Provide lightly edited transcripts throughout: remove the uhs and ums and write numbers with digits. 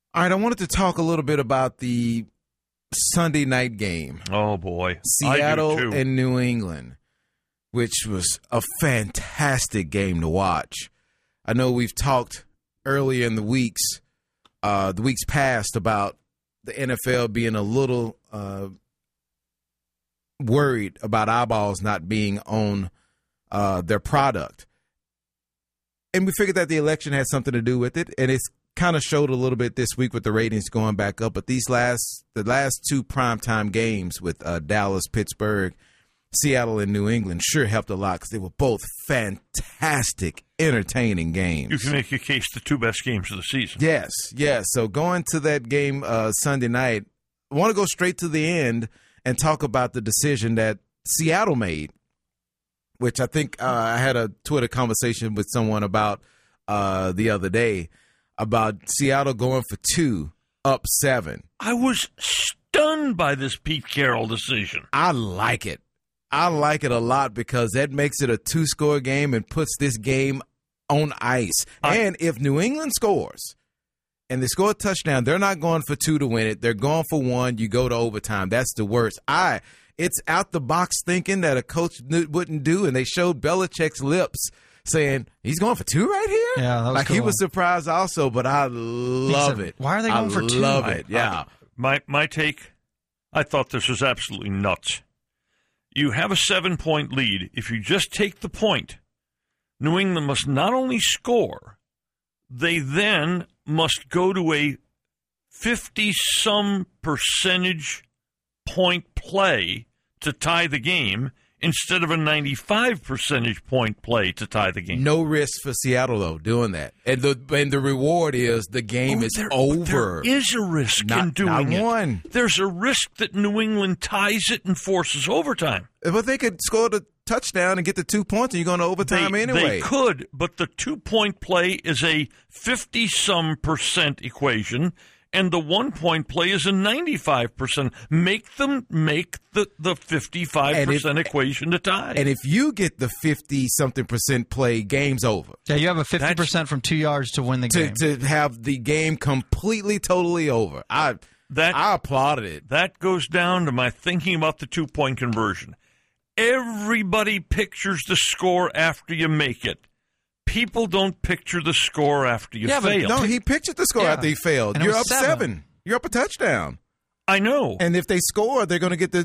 All right, I wanted to talk a little bit about the Sunday night game. Oh, boy. Seattle and New England, which was a fantastic game to watch. I know we've talked earlier in the weeks past, about the NFL being a little worried about eyeballs not being on their product. And we figured that the election had something to do with it, and it's kind of showed a little bit this week with the ratings going back up. But the last two primetime games with Dallas, Pittsburgh, Seattle, and New England sure helped a lot because they were both fantastic, entertaining games. You can make your case the two best games of the season. Yes. So going to that game Sunday night, I want to go straight to the end and talk about the decision that Seattle made, which I think I had a Twitter conversation with someone about the other day, about Seattle going for 2, up 7. I was stunned by this Pete Carroll decision. I like it. I like it a lot because that makes it a 2-score game and puts this game on ice. And if New England scores and they score a touchdown, they're not going for 2 to win it. They're going for 1. You go to overtime. That's the worst. It's out the box thinking that a coach wouldn't do, and they showed Belichick's lips saying he's going for 2 right here. Yeah, that was cool. He was surprised also, but I love it. Why are they going for 2? I love it. Yeah. My take, I thought this was absolutely nuts. You have a 7-point lead. If you just take the point, New England must not only score, they then must go to a 50-some percentage point play to tie the game instead of a 95 percentage point play to tie the game. No risk for Seattle, though, doing that. And the reward is the game is over. There is a risk in doing it. One. There's a risk that New England ties it and forces overtime. But they could score the touchdown and get the 2 points, and you're going to overtime anyway. They could, but the 2-point play is a 50-some percent equation, and the 1-point play is a 95%. Make them make the 55% equation to tie. And if you get the 50-something percent play, game's over. Yeah, you have a 50% from 2 yards to win the game. To have the game completely, totally over. I applauded it. That goes down to my thinking about the 2-point conversion. Everybody pictures the score after you make it. People don't picture the score after you fail. No, he pictured the score after he failed. You're up 7. You're up a touchdown. I know. And if they score, they're going to get the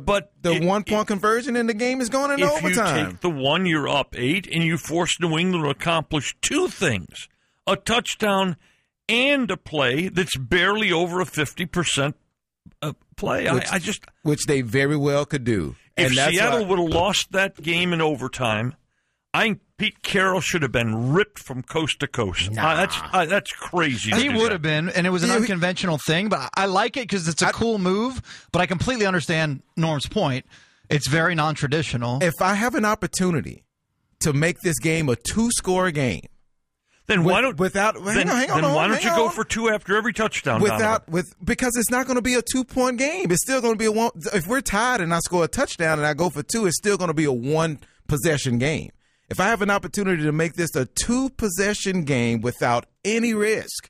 1-point conversion, and the game is going into overtime. If you take the 1, you're up 8, and you force New England to accomplish 2 things: a touchdown and a play that's barely over a 50% play. Which they very well could do. If Seattle would have lost that game in overtime, I think Pete Carroll should have been ripped from coast to coast. That's crazy. He would have been, and it was an unconventional thing, but I like it because it's a cool move, but I completely understand Norm's point. It's very non-traditional. If I have an opportunity to make this game a 2-score game, then why don't you go for 2 after every touchdown? Because it's not going to be a 2-point game. It's still going to be a 1. If we're tied and I score a touchdown and I go for 2, it's still going to be a 1-possession game. If I have an opportunity to make this a 2-possession game without any risk,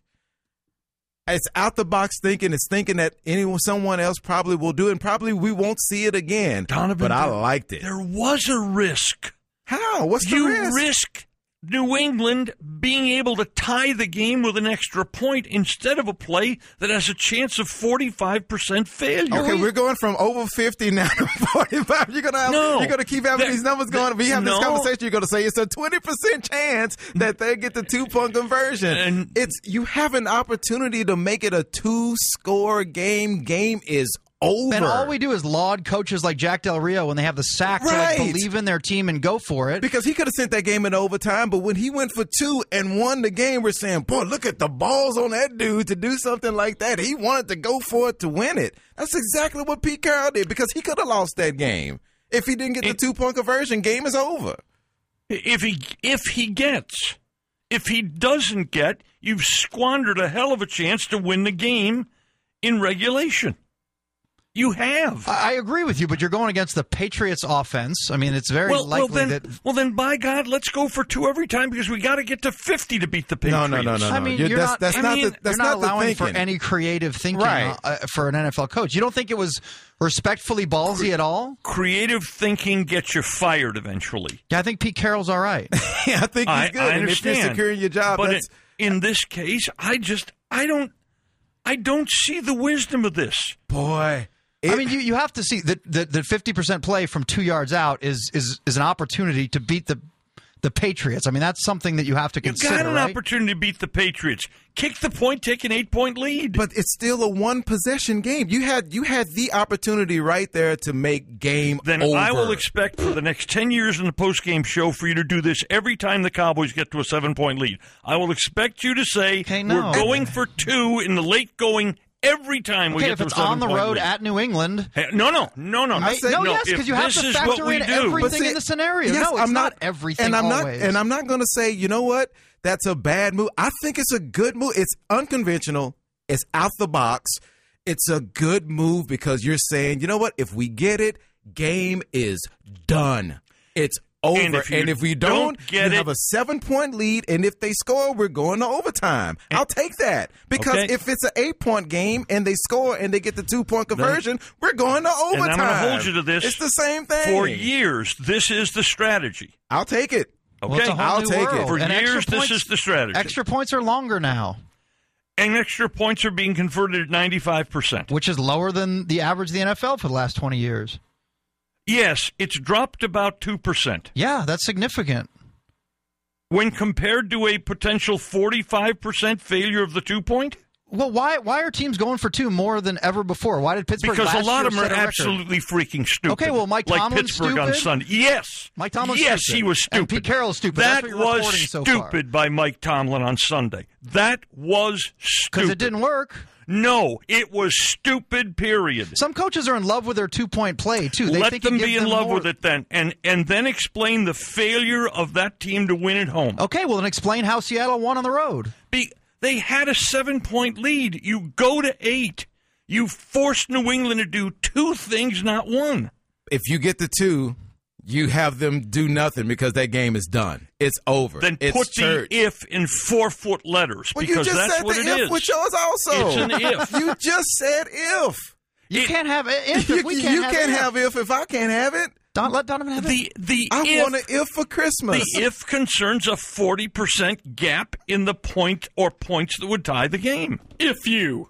it's out the box thinking. It's thinking that someone else probably will do it, and probably we won't see it again. Donovan, but I liked it. There was a risk. How? What's the risk? You risk New England being able to tie the game with an extra point instead of a play that has a chance of 45% failure. Okay, we're going from over 50 now to 45. You're going to keep having these numbers going. We have this conversation. You're going to say it's a 20% chance that they get the 2-point conversion. And you have an opportunity to make it a 2-score game. Game is over. And all we do is laud coaches like Jack Del Rio when they have the sack to believe in their team and go for it. Because he could have sent that game in overtime, but when he went for 2 and won the game, we're saying, boy, look at the balls on that dude to do something like that. He wanted to go for it to win it. That's exactly what Pete Carroll did, because he could have lost that game. If he didn't get the 2-point conversion, game is over. If he doesn't get, you've squandered a hell of a chance to win the game in regulation. You have. I agree with you, but you're going against the Patriots offense. I mean, it's very likely that... Well, then, by God, let's go for 2 every time because we got to get to 50 to beat the Patriots. No. I mean, you're not allowing for any creative thinking for an NFL coach. You don't think it was respectfully ballsy at all? Creative thinking gets you fired eventually. Yeah, I think Pete Carroll's all right. Yeah, I think he's good. I understand. And if you're securing your job, but in this case, I don't see the wisdom of this. Boy. I mean, you have to see that 50% play from 2 yards out is an opportunity to beat the Patriots. I mean, that's something that you have to consider. You got an opportunity to beat the Patriots. Kick the point, take an 8-point lead. But it's still a 1-possession game. You had the opportunity right there to make game then over. I will expect for the next 10 years in the postgame show for you to do this every time the Cowboys get to a 7-point lead. I will expect you to say, we're going for 2 in the late going every time we get to a 7-point lead. If it's on the road at New England. Hey, no. Yes, because you have to factor in everything in the scenario. Yes, no, it's not everything always. And I'm not going to say, you know what, that's a bad move. I think it's a good move. It's unconventional. It's out the box. It's a good move because you're saying, you know what, if we get it, game is done. It's over. And if we don't get have a 7-point lead, and if they score, we're going to overtime. I'll take that. Because if it's an 8-point game and they score and they get the 2-point conversion, we're going to overtime. And I'm going to hold you to this. It's the same thing. For years, this is the strategy. I'll take it. Okay, I'll take it. For years, this is the strategy. Extra points are longer now. And extra points are being converted at 95%. Which is lower than the average of the NFL for the last 20 years. Yes, it's dropped about 2%. Yeah, that's significant. When compared to a potential 45% failure of the 2-point? Well, why are teams going for 2 more than ever before? Why did Pittsburgh Because last a lot year of them set are a record? absolutely freaking stupid. Okay, well, Mike Tomlin's like Pittsburgh stupid? on Sunday. Yes. Mike Tomlin's yes, stupid. he was stupid. And Pete Carroll's stupid. That That's what you're was reporting so stupid by Mike Tomlin on Sunday. That was stupid. Because it didn't work. No, it was stupid, period. Some coaches are in love with their 2-point play, too. They Let think them be in love with it then, and then explain the failure of that team to win at home. Okay, well, then explain how Seattle won on the road. They had a 7-point lead. You go to 8. You forced New England to do 2 things, not 1. If you get the 2, you have them do nothing because that game is done. It's over. Then it's put church. the if in 4-foot letters because that's what it is. You just said the if with yours also. It's an if. You just said if. You can't have if we can't have it. You can't have if I can't have it. Don't let Donovan have it. I want an if for Christmas. The if concerns a 40% gap in the point or points that would tie the game. If you.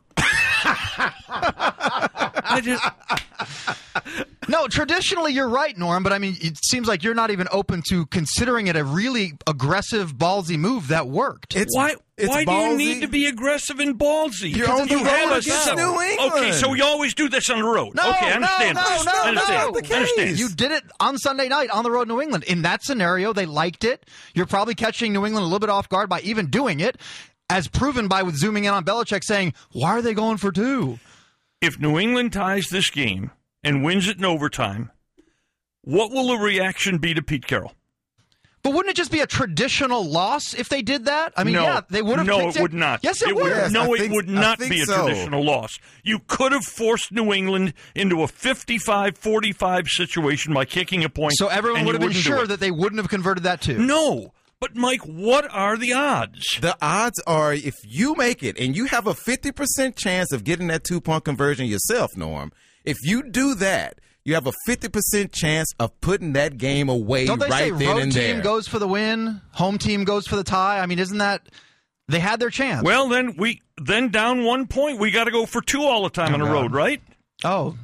No, traditionally you're right, Norm, but I mean, it seems like you're not even open to considering it a really aggressive, ballsy move that worked. Why do you need to be aggressive and ballsy? You're on the road against New England. Okay, so we always do this on the road. No, okay, I understand. I understand. You did it on Sunday night on the road in New England. In that scenario, they liked it. You're probably catching New England a little bit off guard by even doing it, as proven by with zooming in on Belichick saying, why are they going for 2? If New England ties this game and wins it in overtime, what will the reaction be to Pete Carroll? But wouldn't it just be a traditional loss if they did that? I mean, no, yeah, they would have. No, it would not. Yes, it would. Yes, it would not be a traditional loss. You could have forced New England into a 55-45 situation by kicking a point. So everyone would have been sure that they wouldn't have converted that too. No. But, Mike, what are the odds? The odds are if you make it and you have a 50% chance of getting that 2-point conversion yourself, Norm, if you do that, you have a 50% chance of putting that game away right then and there. Don't they say road team goes for the win, home team goes for the tie? I mean, isn't that – they had their chance. Well, then down 1 point, we got to go for 2 all the time on the road, right? Oh.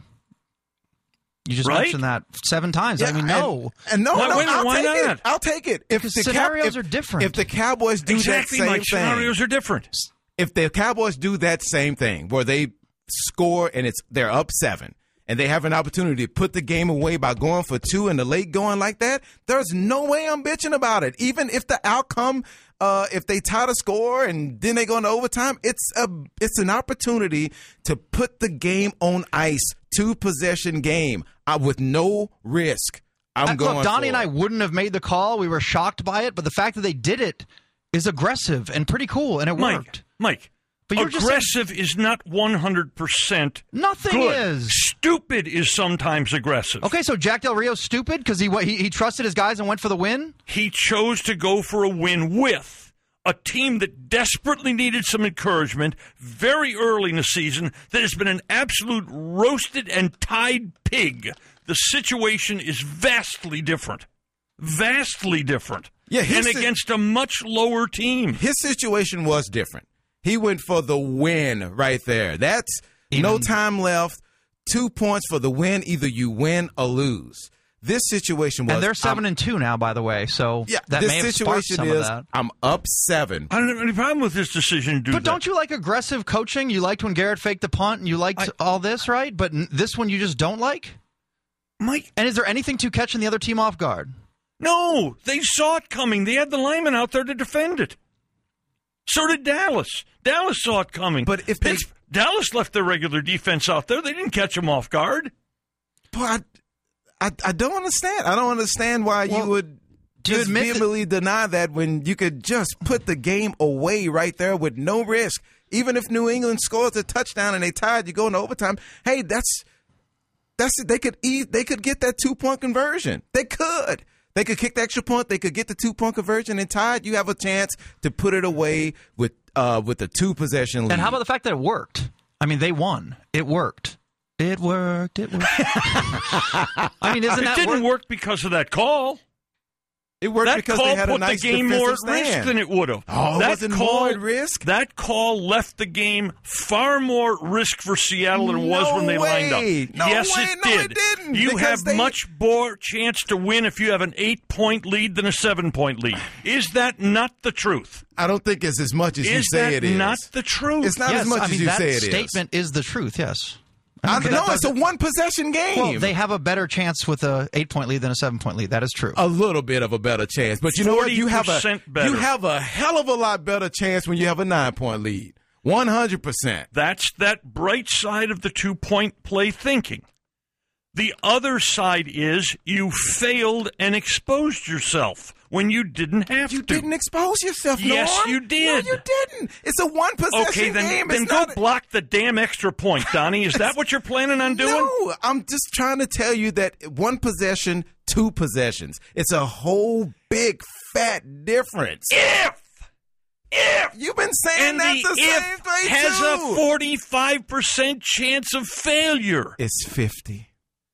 You just mentioned that 7 times. Yeah, I mean, no. Why not? I'll take it. Because scenarios are different. If the Cowboys do that same thing. Scenarios are different. If the Cowboys do that same thing where they score and they're up 7 and they have an opportunity to put the game away by going for 2 in the late going like that, there's no way I'm bitching about it. Even if the outcome if they tie the score and then they go into overtime, it's an opportunity to put the game on ice, 2-possession game with no risk. Look, Donnie and I wouldn't have made the call. We were shocked by it, but the fact that they did it is aggressive and pretty cool, and it worked. Mike, but aggressive is not 100% Nothing good. is. stupid is sometimes aggressive. Okay, so Jack Del Rio's stupid because he trusted his guys and went for the win? He chose to go for a win with a team that desperately needed some encouragement very early in the season that has been an absolute roasted and tied pig. The situation is vastly different. Vastly different. Yeah, and against a much lower team. His situation was different. He went for the win right there. That's no time left. 2 points for the win. Either you win or lose. This situation was, and they're 7-2 now, by the way. So yeah, that this may have sparked situation some is of that. I'm up 7. I don't have any problem with this decision to do But that. don't you like aggressive coaching? You liked when Garrett faked the punt, and you liked all this, right? But this one you just don't like. Mike, and is there anything to catching the other team off guard? No, they saw it coming. They had the linemen out there to defend it. So did Dallas. Dallas saw it coming. But if Dallas left their regular defense out there, they didn't catch them off guard. But I don't understand. I don't understand why you would just vehemently deny that when you could just put the game away right there with no risk. Even if New England scores a touchdown and they tied, you go into overtime. Hey, that's it. They could get that 2-point conversion. They could. They could kick the extra point. They could get the 2-point conversion and tied. You have a chance to put it away with a 2-possession lead. And how about the fact that it worked? I mean, they won. It worked. It worked. It worked. I mean, it didn't work because of that call. It worked because they had a nice defensive stand. That call put the game more at risk than it would have. Oh, it wasn't more at risk? That call left the game far more risk for Seattle than it was when they lined up. Yes, it did. It didn't. You have much more chance to win if you have an 8-point lead than a 7-point lead. Is that not the truth? I don't think it's as much as you say it is. Is that not the truth? It's not as much as you say it is. That statement is the truth, yes. No, it's a 1-possession game. Well, they have a better chance with a 8-point lead than a 7-point lead. That is true. A little bit of a better chance, but you know what? You have a hell of a lot better chance when you have a 9-point lead. 100%. That's that bright side of the 2-point play thinking. The other side is you failed and exposed yourself when you didn't have to. You didn't expose yourself, Norm. Yes, you did. No, you didn't. It's a 1-possession game. Then go block the damn extra point, Donnie. Is that what you're planning on doing? No, I'm just trying to tell you that 1 possession, 2 possessions. It's a whole big fat difference. If you've been saying that the same way has a 45% chance of failure. It's 50.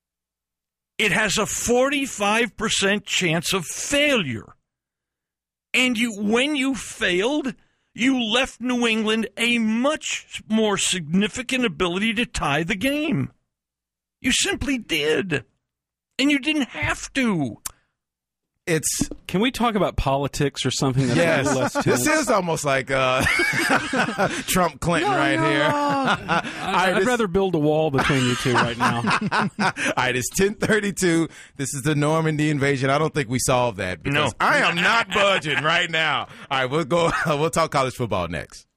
It has a 45% chance of failure. And when you failed, you left New England a much more significant ability to tie the game. You simply did. And you didn't have to. Can we talk about politics or something that's a little less tense? This is almost like Trump Clinton here. I'd rather build a wall between you two right now. All right, it's 10:32. This is the Norm and the Invasion. I don't think we solved that because I am not budging right now. All right, we'll talk college football next.